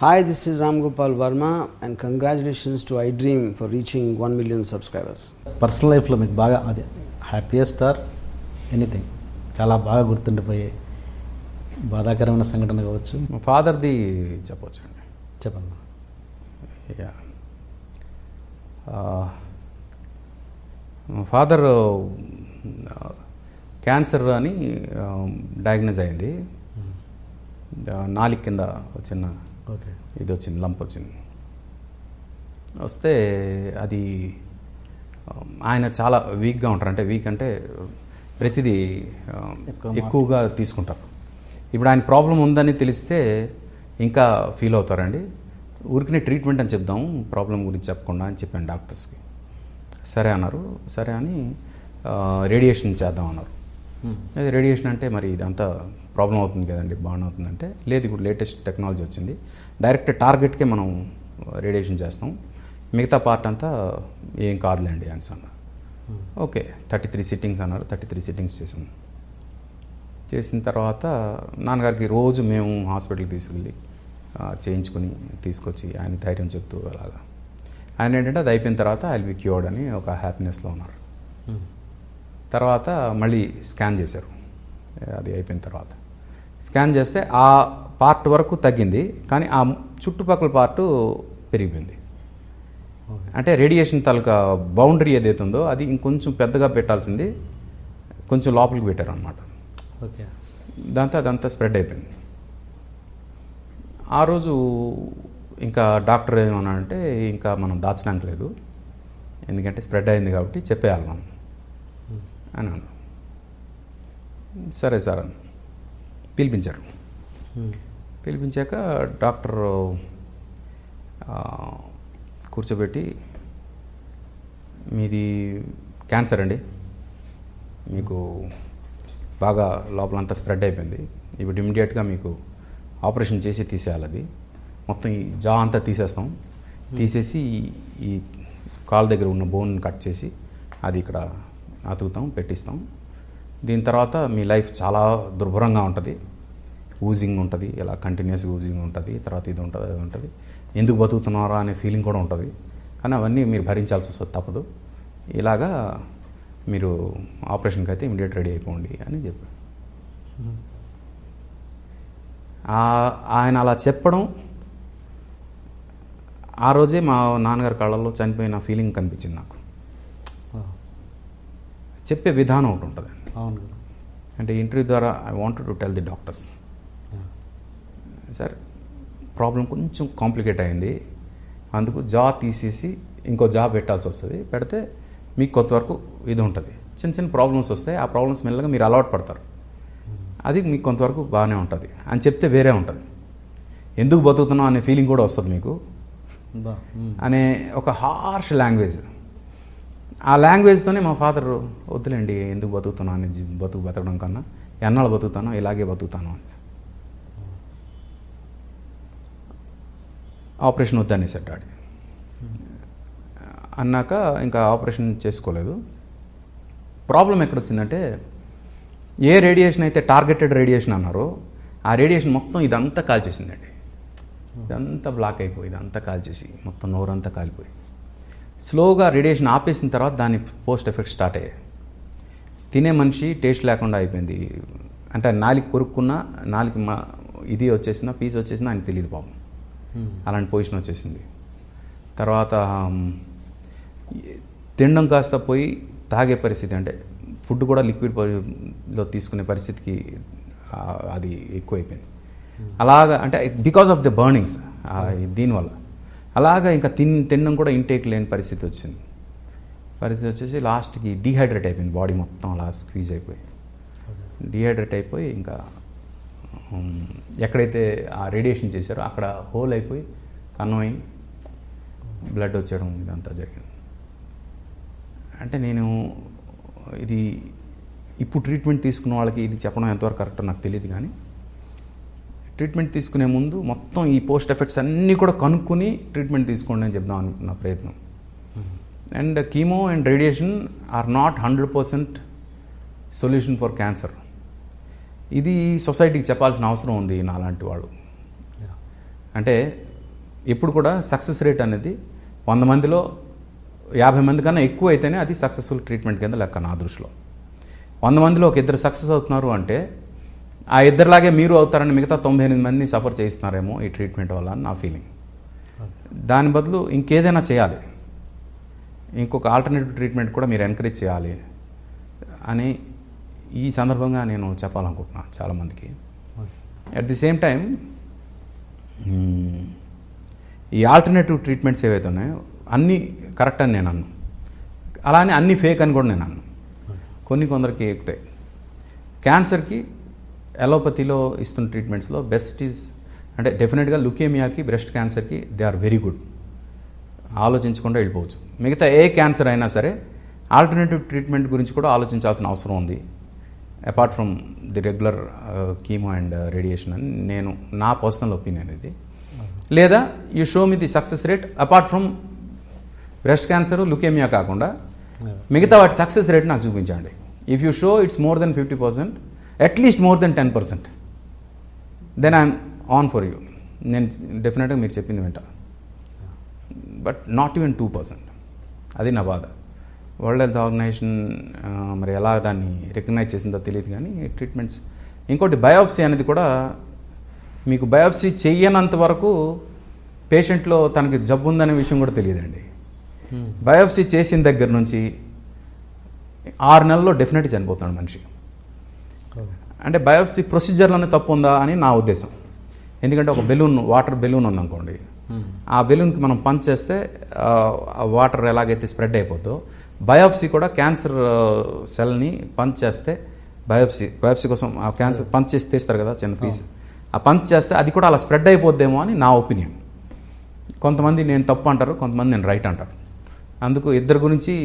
Hi, this is Ram Gopal Verma and congratulations to iDream for reaching 1 million subscribers. Personal లైఫ్లో మీకు బాగా అది happiest or anything చాలా బాగా గుర్తుండిపోయే బాధాకరమైన సంఘటన కావచ్చు. మా ఫాదర్ది చెప్పవచ్చు అండి. చెప్పండి. యా మా ఫాదర్ క్యాన్సర్ అని డయాగ్నోజ్ అయింది. నాలుగు కింద చిన్న ఓకే ఇది వచ్చింది, లంప్ వచ్చింది. వస్తే అది ఆయన చాలా వీక్గా ఉంటారు. అంటే వీక్ అంటే ప్రతిదీ ఎక్కువగా తీసుకుంటారు. ఇప్పుడు ఆయన ప్రాబ్లం ఉందని తెలిస్తే ఇంకా ఫీల్ అవుతారండి. ఊరికనే ట్రీట్మెంట్ అని చెప్దాం, ప్రాబ్లం గురించి చెప్పకుండా అని చెప్పాను డాక్టర్స్కి. సరే అన్నారు. సరే అని రేడియేషన్ చేద్దాం అన్నారు. అదే రేడియేషన్ అంటే మరి ఇదంతా ప్రాబ్లం అవుతుంది కదండి, బాగానే అవుతుందంటే లేదు, ఇప్పుడు లేటెస్ట్ టెక్నాలజీ వచ్చింది, డైరెక్ట్ టార్గెట్కే మనం రేడియేషన్ చేస్తాం, మిగతా పార్ట్ అంతా ఏం కాదులేండి అని అన్నారు. ఓకే 33 సిట్టింగ్స్ అన్నారు. 33 సిట్టింగ్స్ చేసాం. చేసిన తర్వాత నాన్నగారికి రోజు మేము హాస్పిటల్కి తీసుకెళ్ళి చేయించుకుని తీసుకొచ్చి ఆయన ధైర్యం చెప్తూ అలాగా ఆయన ఏంటంటే అది అయిపోయిన తర్వాత ఐ విల్ బి క్యూర్డ్ అని ఒక హ్యాపీనెస్లో ఉన్నారు. తర్వాత మళ్ళీ స్కాన్ చేశారు. అది అయిపోయిన తర్వాత స్కాన్ చేస్తే ఆ పార్ట్ వరకు తగ్గింది, కానీ ఆ చుట్టుపక్కల పార్టు పెరిగిపోయింది. అంటే రేడియేషన్ తాలూకా బౌండరీ ఏదైతే ఉందో అది ఇంకొంచెం పెద్దగా పెట్టాల్సింది కొంచెం లోపలికి పెట్టారు అనమాట. ఓకే దాంతో అదంతా స్ప్రెడ్ అయిపోయింది. ఆ రోజు ఇంకా డాక్టర్ ఏమన్నాడంటే ఇంకా మనం దాచడానికి లేదు, ఎందుకంటే స్ప్రెడ్ అయింది కాబట్టి చెప్పేయాలి మనం అని అన్నాడు. సరే సార్ అని పిలిపించారు. పిలిపించాక డాక్టర్ కూర్చోబెట్టి మీది క్యాన్సర్ అండి, మీకు బాగా లోపలంతా స్ప్రెడ్ అయిపోయింది, ఇప్పుడు ఇమ్మీడియట్గా మీకు ఆపరేషన్ చేసి తీసేయాలి, అది మొత్తం ఈ జా అంతా తీసేస్తాం, తీసేసి ఈ కాలు దగ్గర ఉన్న బోన్ కట్ చేసి అది ఇక్కడ అతుకుతాం, పెట్టిస్తాం. దీని తర్వాత మీ లైఫ్ చాలా దుర్భరంగా ఉంటుంది, ఊజింగ్ ఉంటుంది, ఇలా కంటిన్యూస్గా ఊజింగ్ ఉంటుంది, తర్వాత ఇది ఉంటుంది అది ఉంటుంది, ఎందుకు బతుకుతున్నారా అనే ఫీలింగ్ కూడా ఉంటుంది, కానీ అవన్నీ మీరు భరించాల్సి వస్తుంది, తప్పదు, ఇలాగా మీరు ఆపరేషన్కి అయితే ఇమీడియట్ రెడీ అయిపోండి అని చెప్పాడు. ఆయన అలా చెప్పడం ఆ రోజే మా నాన్నగారి కళ్ళల్లో చనిపోయిన ఫీలింగ్ కనిపించింది నాకు. చెప్పే విధానం ఒకటి ఉంటుంది. అవును. అంటే ఇంటర్వ్యూ ద్వారా I wanted to tell the doctors, sir problem కొంచెం కాంప్లికేట్ అయింది, అందుకు జా తీసేసి ఇంకో జా పెట్టాల్సి వస్తుంది, పెడితే మీకు కొంతవరకు ఇది ఉంటుంది, చిన్న చిన్న ప్రాబ్లమ్స్ వస్తాయి, ఆ ప్రాబ్లమ్స్ మెల్లగా మీరు అలవాటు పడతారు, అది మీకు కొంతవరకు బాగానే ఉంటుంది అని చెప్తే వేరే ఉంటుంది, ఎందుకు బతుకుతున్నాం అనే ఫీలింగ్ కూడా వస్తుంది మీకు అనే ఒక హార్ష్ లాంగ్వేజ్. ఆ లాంగ్వేజ్తోనే మా ఫాదర్ వద్దులేండి ఎందుకు బతుకుతున్నా అని, బతకడం కన్నా ఎన్నాళ్ళు బతుకుతానో ఇలాగే బతుకుతాను అని, ఆపరేషన్ వద్దనేసాడు డాడీ. అన్నాక ఇంకా ఆపరేషన్ చేసుకోలేదు. ప్రాబ్లం ఎక్కడొచ్చిందంటే ఏ రేడియేషన్ అయితే టార్గెటెడ్ రేడియేషన్ అన్నారో ఆ రేడియేషన్ మొత్తం ఇదంతా కాల్చేసిందండి, ఇదంతా బ్లాక్ అయిపోయి ఇదంతా కాల్చేసి మొత్తం నోరంతా కాలిపోయి స్లోగా రేడియేషన్ ఆపేసిన తర్వాత దాని పోస్ట్ ఎఫెక్ట్స్ స్టార్ట్ అయ్యాయి. తినే మనిషి టేస్ట్ లేకుండా అయిపోయింది, అంటే నాలుగు కొరుక్కున్నా నాలుగు ఇది వచ్చేసిన పీస్ వచ్చేసిన ఆయనకు తెలియదు పాపం, అలాంటి పొజిషన్ వచ్చేసింది. తర్వాత తినడం కాస్త పోయి తాగే పరిస్థితి, అంటే ఫుడ్ కూడా లిక్విడ్లో తీసుకునే పరిస్థితికి అది ఎక్కువైపోయింది. అలాగా అంటే బికాస్ ఆఫ్ ద బర్నింగ్స్ దీనివల్ల అలాగా ఇంకా తినడం కూడా ఇంటేక్ లేని పరిస్థితి వచ్చింది. పరిస్థితి వచ్చేసి లాస్ట్కి డీహైడ్రేట్ అయిపోయింది, బాడీ మొత్తం అలా స్క్వీజ్ అయిపోయి డీహైడ్రేట్ అయిపోయి ఇంకా ఎక్కడైతే ఆ రేడియేషన్ చేశారో అక్కడ హోల్ అయిపోయి కన్నం బ్లడ్ వచ్చేయడం ఇదంతా జరిగింది. అంటే నేను ఇది ఇప్పుడు ట్రీట్మెంట్ తీసుకున్న వాళ్ళకి ఇది చెప్పడం ఎంతవరకు కరెక్టో నాకు తెలియదు, కానీ ట్రీట్మెంట్ తీసుకునే ముందు మొత్తం ఈ పోస్ట్ ఎఫెక్ట్స్ అన్నీ కూడా కనుక్కొని ట్రీట్మెంట్ తీసుకోండి అని చెప్దాం అనుకున్న ప్రయత్నం. And chemo and radiation are not 100% solution for cancer. ఇది సొసైటీకి చెప్పాల్సిన అవసరం ఉంది నాలాంటి వాళ్ళు. అంటే ఎప్పుడు కూడా సక్సెస్ రేట్ అనేది 100 మందిలో 50 మంది కన్నా ఎక్కువ అయితేనే అది సక్సెస్ఫుల్ ట్రీట్మెంట్ కింద లెక్క నా దృష్టిలో. 100 మందిలో ఒక ఇద్దరు సక్సెస్ అవుతున్నారు అంటే ఆ ఇద్దరిలాగే మీరు అవుతారని మిగతా 98 మందిని సఫర్ చేయిస్తున్నారేమో ఈ ట్రీట్మెంట్ వల్ల అని నా ఫీలింగ్. దాని బదులు ఇంకేదైనా చేయాలి, ఇంకొక ఆల్టర్నేటివ్ ట్రీట్మెంట్ కూడా మీరు ఎంకరేజ్ చేయాలి అని ఈ సందర్భంగా నేను చెప్పాలనుకుంటున్నాను చాలామందికి. అట్ ది సేమ్ టైం ఈ ఆల్టర్నేటివ్ ట్రీట్మెంట్స్ ఏవైతే ఉన్నాయో అన్నీ కరెక్ట్ అని నేను అన్నాను, అలానే అన్నీ ఫేక్ అని కూడా నేను అన్నాను. కొందరికి ఎక్కుతాయి. క్యాన్సర్కి అలోపతిలో ఇస్తున్న ట్రీట్మెంట్స్లో బెస్ట్ ఈజ్ అంటే డెఫినెట్గా లుకేమియాకి, బ్రెస్ట్ క్యాన్సర్కి దే ఆర్ వెరీ గుడ్, ఆలోచించకుండా వెళ్ళిపోవచ్చు. మిగతా ఏ క్యాన్సర్ అయినా సరే ఆల్టర్నేటివ్ ట్రీట్మెంట్ గురించి కూడా ఆలోచించాల్సిన అవసరం ఉంది, apart from the regular chemo and radiation అని నేను నా పర్సనల్ ఒపీనియన్ ఇది. లేదా you show me the success rate apart from breast cancer, leukemia కాకుండా మిగతా వాటి సక్సెస్ రేట్ నాకు చూపించండి. If you show it's more than 50%, at least more than 10%, then I'm on for you. నేను డెఫినెట్గా మీరు చెప్పింది వింటా. But not even 2%. అది నా బాధ. వరల్డ్ హెల్త్ ఆర్గనైజేషన్ మరి ఎలా దాన్ని రికగ్నైజ్ చేసిందో తెలియదు కానీ ట్రీట్మెంట్స్. ఇంకోటి బయాప్సీ అనేది కూడా మీకు బయాప్సీ చెయ్యనంత వరకు పేషెంట్లో తనకి జబ్బు ఉందనే విషయం కూడా తెలియదండి. బయాప్సీ చేసిన దగ్గర నుంచి 6 నెలల్లో డెఫినెట్గా చనిపోతున్నాడు మనిషి. అంటే బయాప్సీ ప్రొసీజర్లోనే తప్పు ఉందా అని నా ఉద్దేశం. ఎందుకంటే ఒక బెలూన్, వాటర్ బెలూన్ ఉందనుకోండి, ఆ బెలూన్కి మనం పంచ్ చేస్తే ఆ వాటర్ ఎలాగైతే స్ప్రెడ్ అయిపోతుందో, బయాప్సీ కూడా క్యాన్సర్ సెల్ని పంచ్ చేస్తే బయాప్సీ కోసం ఆ క్యాన్సర్ పంచ్ చేసి తీస్తారు కదా చిన్న పీస్, ఆ పంచ్ చేస్తే అది కూడా అలా స్ప్రెడ్ అయిపోద్దేమో అని నా ఒపీనియన్. కొంతమంది నేను తప్పు అంటారు, కొంతమంది నేను రైట్ అంటారు. అందుకు ఇద్దరు గురించి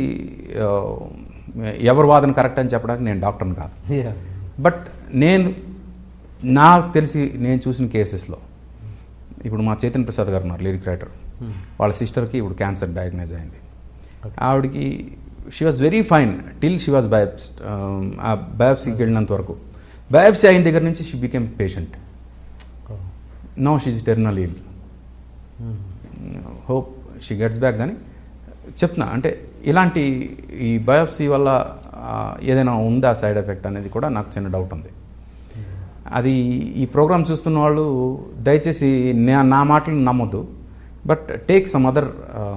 ఎవరి వాదన కరెక్ట్ అని చెప్పడానికి నేను డాక్టర్ని కాదు. బట్ నాకు తెలిసి నేను చూసిన కేసెస్లో ఇప్పుడు మా చైతన్య ప్రసాద్ గారు ఉన్నారు, లిరిక్ రైటర్. వాళ్ళ సిస్టర్కి ఇప్పుడు క్యాన్సర్ డయాగ్నైజ్ అయింది. ఆవిడకి she was very fine till she was బయాప్సీకి వెళ్ళినంత వరకు. బయాప్సీ అయిన దగ్గర నుంచి she became patient. Now she is terminal ill. Hope she gets back. కానీ చెప్తున్నా అంటే ఇలాంటి ఈ బయాప్సీ వల్ల ఏదైనా ఉందా సైడ్ ఎఫెక్ట్ అనేది కూడా నాకు చిన్న డౌట్ ఉంది. అది ఈ ప్రోగ్రామ్ చూస్తున్న వాళ్ళు దయచేసి నా మాటలు నమ్మొద్దు. బట్ టేక్ సమ్ అదర్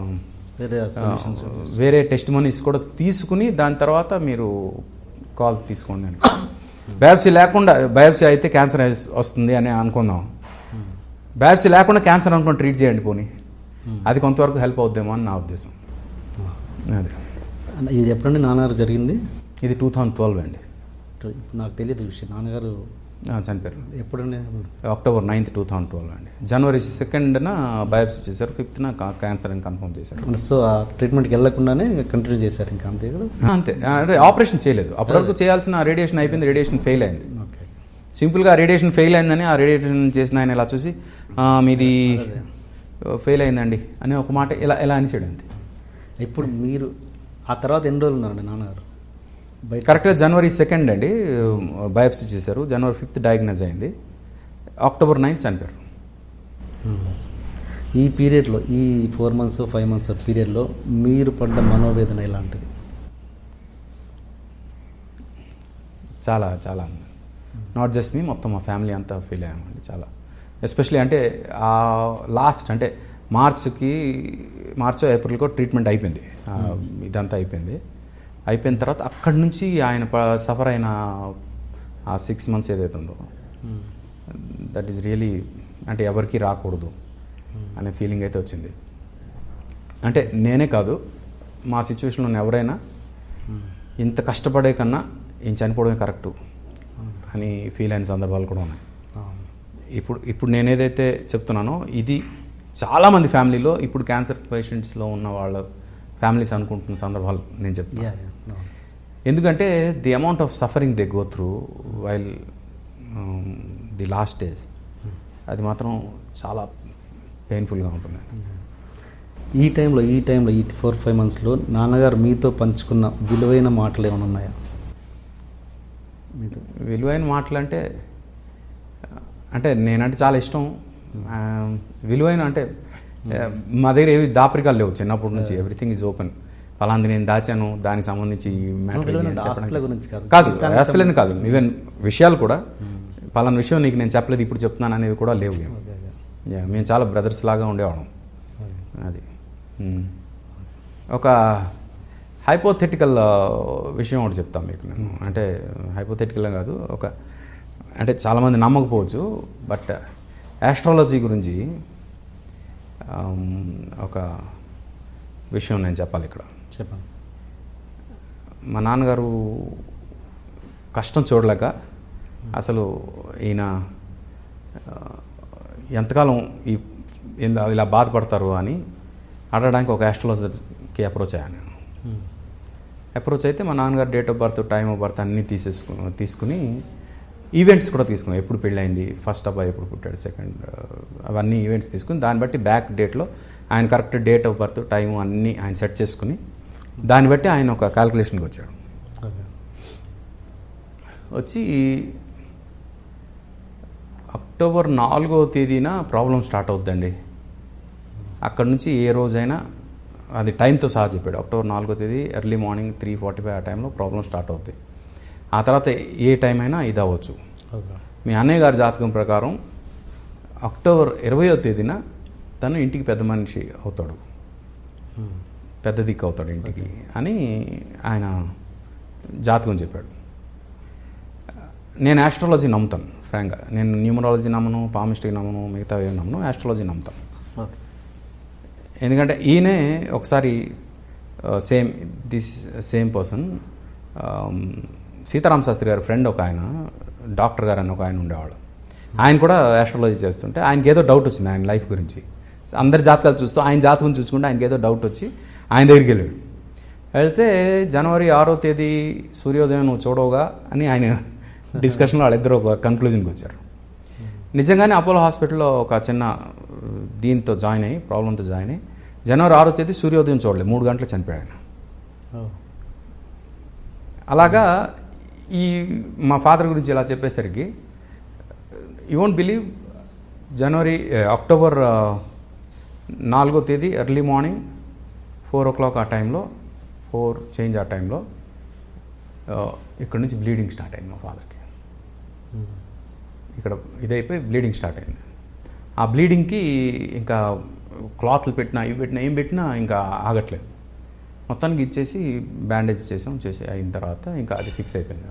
వేరే టెస్ట్ మనీస్ కూడా తీసుకుని దాని తర్వాత మీరు కాల్ తీసుకోండి అని. బయాప్సీ అయితే క్యాన్సర్ వస్తుంది అని అనుకుందాం. బయాప్సీ లేకుండా క్యాన్సర్ అనుకుని ట్రీట్ చేయండి పోనీ, అది కొంతవరకు హెల్ప్ అవుద్దేమో అని నా ఉద్దేశం. అదే. ఇది ఎప్పుడండి నాన్నగారు జరిగింది? ఇది 2012 అండి. ఇప్పుడు నాకు తెలియదు విషయం. నాన్నగారు చనిపోయారు ఎప్పుడండి? October 9th, 2012 అండి. January 2nd బయాప్సీ చేశారు, 5th క్యాన్సర్ అని కన్ఫర్మ్ చేశారు. సో ఆ ట్రీట్మెంట్కి వెళ్ళకుండానే కంటిన్యూ చేశారు ఇంకా, అంతే కదా? అంతే. అంటే ఆపరేషన్ చేయలేదు. అప్పటివరకు చేయాల్సిన రేడియేషన్ అయిపోయింది, రేడియేషన్ ఫెయిల్ అయింది. ఓకే. సింపుల్గా రేడియేషన్ ఫెయిల్ అయిందని ఆ రేడియేషన్ చేసిన ఆయన ఇలా చూసి మీది ఫెయిల్ అయిందండి అని ఒక మాట ఇలా అనిసాడు అంతే. ఇప్పుడు మీరు ఆ తర్వాత ఎన్ని రోజులు ఉన్నారండి నాన్నగారు? కరెక్ట్గా January 2nd అండి బయాప్సీ చేశారు. January 5th డయాగ్నైజ్ అయింది. October 9th చనిపోయారు. ఈ పీరియడ్లో, ఈ 4 months 5 months పీరియడ్లో మీరు పడ్డ మనోవేదన ఎలాంటిది? చాలా చాలా నాట్ జస్ట్ మీ, మొత్తం మా ఫ్యామిలీ అంతా ఫీల్ అయ్యామండి చాలా. ఎస్పెషలీ అంటే లాస్ట్ అంటే మార్చో ఏప్రిల్కో ట్రీట్మెంట్ అయిపోయింది, ఇదంతా అయిపోయిన తర్వాత అక్కడి నుంచి ఆయన సఫర్ అయిన ఆ 6 months ఏదైతే ఉందో దట్ ఈస్ రియలీ అంటే ఎవరికి రాకూడదు అనే ఫీలింగ్ అయితే వచ్చింది. అంటే నేనే కాదు, మా సిచ్యువేషన్లో ఎవరైనా ఇంత కష్టపడే కన్నా ఈయన చనిపోవడమే కరెక్టు అని ఫీల్ అయిన సందర్భాలు కూడా ఉన్నాయి. ఇప్పుడు నేను ఏదైతే చెప్తున్నానో ఇది చాలామంది ఫ్యామిలీలో ఇప్పుడు క్యాన్సర్ పేషెంట్స్లో ఉన్న వాళ్ళ ఫ్యామిలీస్ అనుకుంటున్న సందర్భాలు నేను చెప్తాను. ఎందుకంటే the amount of suffering they go through while the last days, అది మాత్రం చాలా పెయిన్ఫుల్గా ఉంటుంది. ఈ టైంలో ఈ 4-5 monthsలో నాన్నగారు మీతో పంచుకున్న విలువైన మాటలు ఏమైనా ఉన్నాయా? విలువైన మాటలు అంటే నేనంటే చాలా ఇష్టం. విలువైన అంటే మా దగ్గర ఏవి దాపరికాలు లేవు చిన్నప్పటి నుంచి, ఎవ్రీథింగ్ ఈజ్ ఓపెన్. ఫలాంది నేను దాచాను, దానికి సంబంధించి కాదు, ఆస్తులని కాదు, ఈవెన్ విషయాలు కూడా పలానా విషయం నీకు నేను చెప్పలేదు ఇప్పుడు చెప్తున్నాను అనేవి కూడా లేవు. మేము చాలా బ్రదర్స్ లాగా ఉండేవాళ్ళం. అది ఒక హైపోథెటికల్ విషయం ఒకటి చెప్తాను మీకు నేను. అంటే హైపోథెటికల్ కాదు, ఒక అంటే చాలామంది నమ్మకపోవచ్చు, బట్ ఆస్ట్రాలజీ గురించి ఒక విషయం నేను చెప్పాలి ఇక్కడ. చెప్పండి. మా నాన్నగారు కష్టం చూడలేక అసలు ఈయన ఎంతకాలం ఇలా బాధపడతారు అని అడగడానికి ఒక ఆస్ట్రాలజర్కి అప్రోచ్ అయ్యాను నేను. అప్రోచ్ అయితే మా నాన్నగారు date of birth, time of birth అన్నీ తీసుకుని ఈవెంట్స్ కూడా తీసుకున్నాం. ఎప్పుడు పెళ్ళైంది, ఫస్ట్ అబ్బాయి ఎప్పుడు పుట్టాడు, సెకండ్, అవన్నీ ఈవెంట్స్ తీసుకుని దాన్ని బట్టి బ్యాక్ డేట్లో ఆయన correct date of birth, time అన్నీ ఆయన సెట్ చేసుకుని దాన్ని బట్టి ఆయన ఒక క్యాల్కులేషన్కి వచ్చాడు. వచ్చి అక్టోబర్ 4వ తేదీన ప్రాబ్లం స్టార్ట్ అవుద్దండి. అక్కడ నుంచి ఏ రోజైనా అది టైంతో సహా చెప్పాడు. అక్టోబర్ 4వ తేదీ ఎర్లీ మార్నింగ్ 3:45 ఆ టైంలో ప్రాబ్లం స్టార్ట్ అవుతాయి. ఆ తర్వాత ఏ టైం అయినా ఇది అవ్వచ్చు. మీ అన్నయ్య గారి జాతకం ప్రకారం అక్టోబర్ 20వ తేదీన తను ఇంటికి పెద్ద మనిషి అవుతాడు, పెద్ద దిక్కు అవుతాడు ఇంటికి అని ఆయన జాతకం చెప్పాడు. నేను ఆస్ట్రాలజీ నమ్ముతాను ఫ్రాంక్గా. నేను న్యూమరాలజీ నమ్మను, పామిస్ట్రీ నమ్మను, మిగతా ఏం నమ్మను, ఆస్ట్రాలజీ నమ్ముతాను. ఎందుకంటే ఈయనే ఒకసారి సేమ్ పర్సన్ సీతారామ శాస్త్రి గారి ఫ్రెండ్ ఒక ఆయన, డాక్టర్ గారు అని ఒక ఆయన ఉండేవాడు. ఆయన కూడా ఆస్ట్రాలజీ చేస్తుంటే ఆయనకి ఏదో డౌట్ వచ్చింది ఆయన లైఫ్ గురించి. అందరి జాతకాలు చూస్తూ ఆయన జాతకం చూసుకుంటే ఆయనకి ఏదో డౌట్ వచ్చి ఆయన దగ్గరికి వెళ్ళాడు. వెళ్తే జనవరి 6వ తేదీ సూర్యోదయం నువ్వు చూడవుగా అని ఆయన డిస్కషన్లో వాళ్ళిద్దరూ ఒక కన్క్లూజన్కి వచ్చారు. నిజంగానే అపోలో హాస్పిటల్లో ఒక చిన్న దీంతో జాయిన్ అయ్యి, ప్రాబ్లంతో జాయిన్ అయ్యి జనవరి 6వ తేదీ సూర్యోదయం చూడలేదు, 3 గంటలు చనిపోయాడు. అలాగా ఈ మా ఫాదర్ గురించి ఇలా చెప్పేసరికి యూ వోంట్ బిలీవ్, అక్టోబర్ 4వ తేదీ ఎర్లీ మార్నింగ్ 4 o'clock ఆ టైంలో, 4 చేంజ్ ఆ టైంలో ఇక్కడ నుంచి బ్లీడింగ్ స్టార్ట్ అయింది మా ఫాదర్కి. ఇక్కడ ఇదైపోయి బ్లీడింగ్ స్టార్ట్ అయింది. ఆ బ్లీడింగ్కి ఇంకా క్లాత్లు పెట్టినా, ఇవి పెట్టినా, ఏం పెట్టినా ఇంకా ఆగట్లేదు. మొత్తానికి ఇచ్చేసి బ్యాండేజ్ చేసి అయిన తర్వాత ఇంకా అది ఫిక్స్ అయిపోయింది.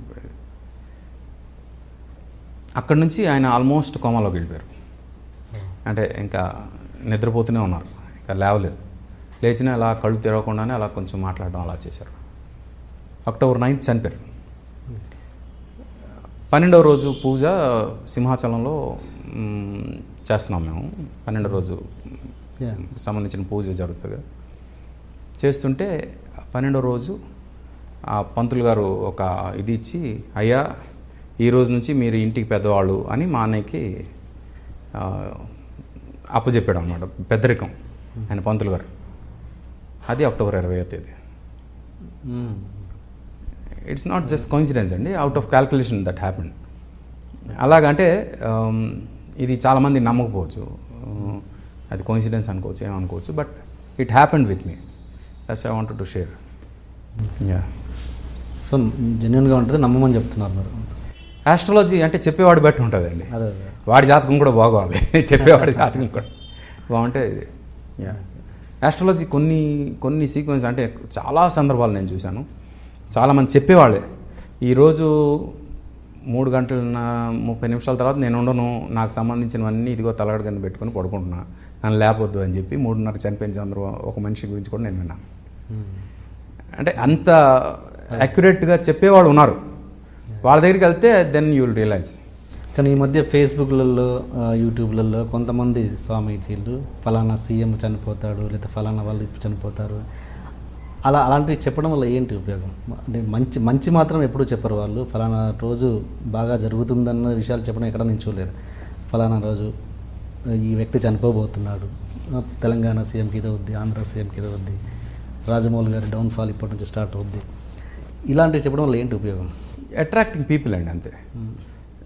అక్కడి నుంచి ఆయన ఆల్మోస్ట్ కోమాలోకి వెళ్ళిపోయారు. అంటే ఇంకా నిద్రపోతూనే ఉన్నారు, ఇంకా లేవలేదు. లేచినా అలా కళ్ళు తెరవకుండానే అలా కొంచెం మాట్లాడడం అలా చేశారు. అక్టోబర్ 9th చనిపోయారు. 12వ రోజు పూజ సింహాచలంలో చేస్తున్నాం మేము. 12వ రోజు సంబంధించిన పూజ జరుగుతుంది. చేస్తుంటే 12వ రోజు ఆ పంతులు గారు ఒక ఇది ఇచ్చి, అయ్యా ఈ రోజు నుంచి మీరు ఇంటికి పెద్దవాళ్ళు అని మా అన్నయ్యకి అప్పచెప్పాడు అనమాట, పెద్దరికం ఆయన పంతులు గారు. అది అక్టోబర్ 20వ తేదీ. ఇట్స్ నాట్ జస్ట్ కోఇన్సిడెన్స్ అండి, out of calculation that happened. అలాగంటే ఇది చాలామంది నమ్మకపోవచ్చు, అది కోఇన్సిడెన్స్ అనుకోవచ్చు, ఏమనుకోవచ్చు, but it happened with me. That's I wanted to share. So జెన్యున్గా ఉంటుంది, నమ్మమని చెప్తున్నారు మీరు. ఆస్ట్రాలజీ అంటే చెప్పేవాడు బట్టి ఉంటుందండి. వాడి జాతకం కూడా బాగోవాలి, చెప్పేవాడి జాతకం కూడా బాగుంటే ఇది. ఆస్ట్రాలజీ కొన్ని సీక్వెన్స్ అంటే చాలా సందర్భాలు నేను చూశాను. చాలామంది చెప్పేవాళ్ళే, ఈరోజు 3:30 తర్వాత నేను ఉండను, నాకు సంబంధించినవన్నీ ఇదిగో తలగడ కింద పెట్టుకొని పడుకుంటున్నా, నన్ను లేపొద్దు అని చెప్పి 3:30 చనిపోయిన సందర్భం ఒక మనిషి గురించి కూడా నేను విన్నాను. అంటే అంత అక్యురేట్గా చెప్పేవాళ్ళు ఉన్నారు. వాళ్ళ దగ్గరికి వెళ్తే దెన్ యూ విల్ రియలైజ్. కానీ ఈ మధ్య ఫేస్బుక్లలో, యూట్యూబ్లలో కొంతమంది స్వామీజీలు ఫలానా సీఎం చనిపోతాడు, లేదా ఫలానా వాళ్ళు చనిపోతారు, అలాంటివి చెప్పడం వల్ల ఏంటి ఉపయోగం? అంటే మంచి మాత్రం ఎప్పుడూ చెప్పరు వాళ్ళు. ఫలానా రోజు బాగా జరుగుతుందన్న విషయాలు చెప్పడం ఎక్కడ నేను చూడలేదు. ఫలానా రోజు ఈ వ్యక్తి చనిపోబోతున్నాడు, తెలంగాణ సీఎంకి ఇది అవుద్ది, ఆంధ్ర సీఎంకి ఇది అవుద్ది, రాజమౌళి గారి డౌన్ఫాల్ ఇప్పటి నుంచి స్టార్ట్ అవుద్ది, ఇలాంటివి చెప్పడం వల్ల ఏంటి ఉపయోగం? అట్రాక్టింగ్ పీపుల్ అండి, అంతే.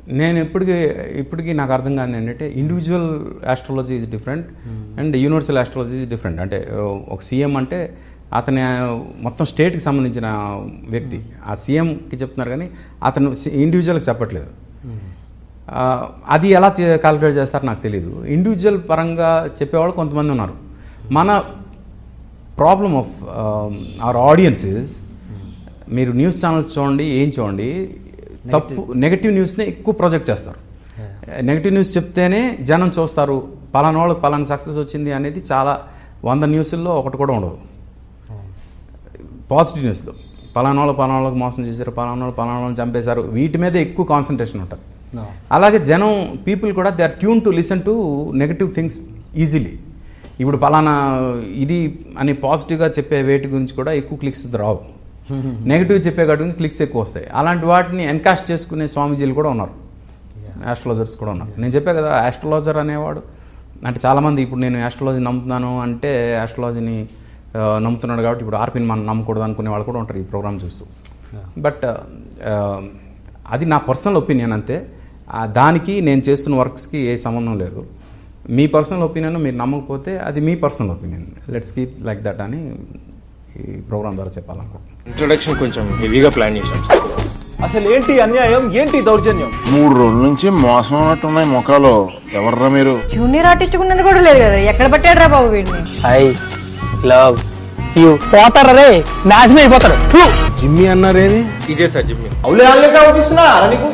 నేను ఇప్పటికీ నాకు అర్థం కాదు ఏంటంటే individual astrology is different and universal astrology is different. అంటే ఒక సీఎం అంటే అతని మొత్తం స్టేట్కి సంబంధించిన వ్యక్తి, ఆ సీఎంకి చెప్తున్నారు కానీ అతను ఇండివిజువల్కి చెప్పట్లేదు. అది ఎలా క్యాలిక్యులేట్ చేస్తారో నాకు తెలియదు. ఇండివిజువల్ పరంగా చెప్పేవాళ్ళు కొంతమంది ఉన్నారు. మన ప్రాబ్లమ్ ఆఫ్ అవర్ ఆడియన్సెస్, మీరు న్యూస్ ఛానల్స్ చూడండి, ఏం చూడండి, తప్పు నెగటివ్ న్యూస్నే ఎక్కువ ప్రొజెక్ట్ చేస్తారు. నెగటివ్ న్యూస్ చెప్తేనే జనం చూస్తారు. పలానా వాళ్ళకి పలానా సక్సెస్ వచ్చింది అనేది చాలా 100 న్యూస్ల్లో ఒకటి కూడా ఉండదు. పాజిటివ్ న్యూస్లో పలానా వాళ్ళకి మోసం చేశారు, పలానా వాళ్ళని చంపేశారు, వీటి మీద ఎక్కువ కాన్సన్ట్రేషన్ ఉంటుంది. అలాగే జనం పీపుల్ కూడా they are tune to listen to negative things easily. ఇప్పుడు పలానా ఇది అని పాజిటివ్గా చెప్పే వేటి గురించి కూడా ఎక్కువ క్లిక్స్ రావు, నెగిటివ్ చెప్పే వాటి గురించి క్లిక్స్ ఎక్కువ వస్తాయి. అలాంటి వాటిని ఎన్కాస్ట్ చేసుకునే స్వామీజీలు కూడా ఉన్నారు, ఆస్ట్రాలజర్స్ కూడా ఉన్నారు. నేను చెప్పా కదా, ఆస్ట్రాలజర్ అనేవాడు అంటే చాలామంది ఇప్పుడు నేను ఆస్ట్రాలజీ నమ్ముతున్నాను అంటే ఆస్ట్రాలజీని నమ్ముతున్నాడు కాబట్టి ఇప్పుడు ఆర్పిని మనం నమ్మకూడదు అనుకునే వాళ్ళు కూడా ఉంటారు ఈ ప్రోగ్రామ్ చూస్తూ. బట్ అది నా పర్సనల్ ఒపీనియన్ అంతే. దానికి నేను చేస్తున్న వర్క్స్కి ఏ సంబంధం లేదు. మీ పర్సనల్ ఒపీనియన్ మీరు నమ్మకపోతే అది మీ personal opinion, let's keep like that అని ఈ ప్రోగ్రామ్ ద్వారా చెప్పాలనుకుంటున్నాను. ఇంట్రొడక్షన్ కొంచెం హెవీగా ప్లాన్ చేశాం. అసలు ఏంటి అన్యాయం, ఏంటి దౌర్జన్యం? 3 రోజుల నుంచి మోసం ఉన్నట్టున్నాయి ముఖాలు. ఎవర్రా మీరు? జూనియర్ ఆర్టిస్ట్ ఉన్నది కూడా లేదు కదా, ఎక్కడ పట్టాడు రా బాబు వీడిని? I love you. పోతారా రే, నాశనం అయిపోతాడు. జిమ్మి అన్నారేమి? ఇదే సార్ జిమ్మి. అవులే ఆన్లైన్ అవుతున్నా నీకు.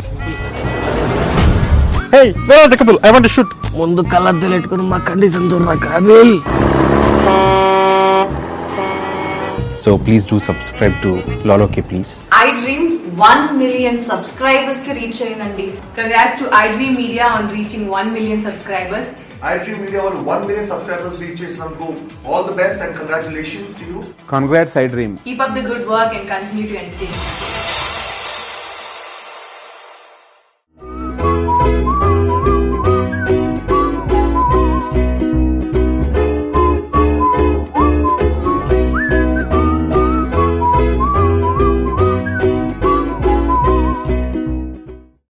Hey where are the couple, I want to shoot. ముందు కలర్ తెలియట్టుకుని మా కండిషన్ చూడరా Kaabil. So please do subscribe to Loloke please. iDream 1 million subscribers ki reach ayindandi. Congrats to iDream Media on reaching 1 million subscribers. iDream Media on 1 million subscribers reach chesinanduku all the best and congratulations to you. Congrats iDream. Keep up the good work and continue to entertain.